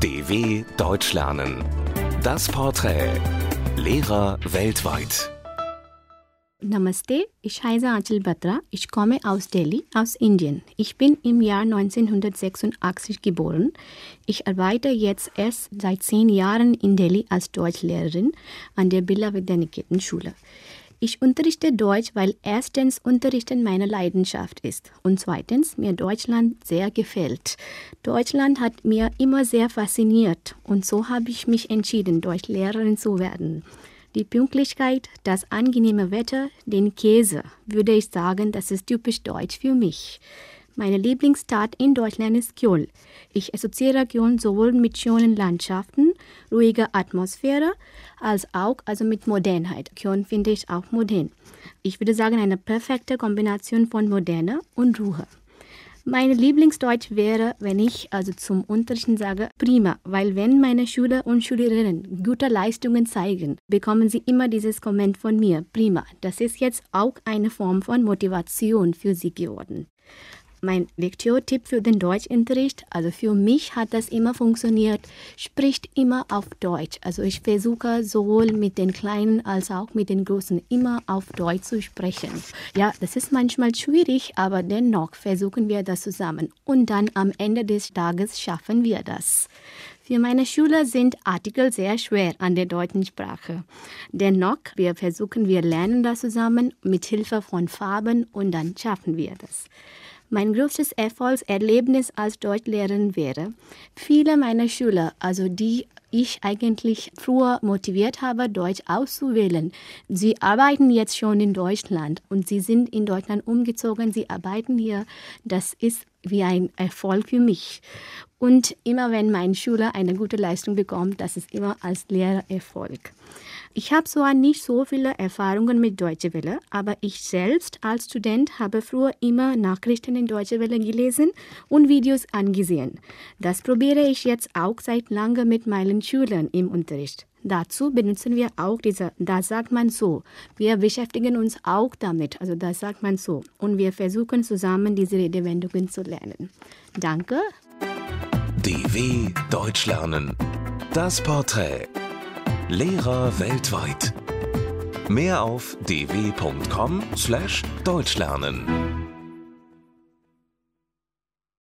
DW Deutsch lernen. Das Porträt. Lehrer weltweit. Namaste, ich heiße Achal Batra. Ich komme aus Delhi, aus Indien. Ich bin im Jahr 1986 geboren. Ich arbeite jetzt erst seit 10 Jahren in Delhi als Deutschlehrerin an der Birla Vidyaniketan Schule. Ich unterrichte Deutsch, weil erstens Unterrichten meine Leidenschaft ist und zweitens mir Deutschland sehr gefällt. Deutschland hat mir immer sehr fasziniert und so habe ich mich entschieden, Deutschlehrerin zu werden. Die Pünktlichkeit, das angenehme Wetter, den Käse, würde ich sagen, das ist typisch deutsch für mich. Meine Lieblingsstadt in Deutschland ist Köln. Ich assoziiere Köln sowohl mit schönen Landschaften, ruhiger Atmosphäre, als auch mit Modernheit. Köln finde ich auch modern. Ich würde sagen, eine perfekte Kombination von Moderne und Ruhe. Mein Lieblingsdeutsch wäre, wenn ich zum Unterrichten sage, prima, weil wenn meine Schüler und Schülerinnen gute Leistungen zeigen, bekommen sie immer dieses Kommentar von mir, prima. Das ist jetzt auch eine Form von Motivation für sie geworden. Mein Lektürtipp für den Deutschunterricht, für mich hat das immer funktioniert, spricht immer auf Deutsch. Ich versuche sowohl mit den Kleinen als auch mit den Großen immer auf Deutsch zu sprechen. Ja, das ist manchmal schwierig, aber dennoch versuchen wir das zusammen. Und dann am Ende des Tages schaffen wir das. Für meine Schüler sind Artikel sehr schwer an der deutschen Sprache. Dennoch, wir lernen das zusammen mit Hilfe von Farben und dann schaffen wir das. Mein größtes Erfolgserlebnis als Deutschlehrerin wäre, viele meiner Schüler, die ich eigentlich früher motiviert habe, Deutsch auszuwählen, sie arbeiten jetzt schon in Deutschland und sie sind in Deutschland umgezogen, sie arbeiten hier. Das ist wie ein Erfolg für mich. Und immer wenn mein Schüler eine gute Leistung bekommt, das ist immer als Lehrer Erfolg. Ich habe zwar nicht so viele Erfahrungen mit Deutsche Welle, aber ich selbst als Student habe früher immer Nachrichten in Deutsche Welle gelesen und Videos angesehen. Das probiere ich jetzt auch seit langem mit meinen Schülern im Unterricht. Dazu benutzen wir auch das sagt man so. Wir beschäftigen uns auch damit, das sagt man so. Und wir versuchen zusammen diese Redewendungen zu lernen. Danke. DW Deutsch lernen. Das Porträt. Lehrer weltweit. Mehr auf dw.com/deutschlernen.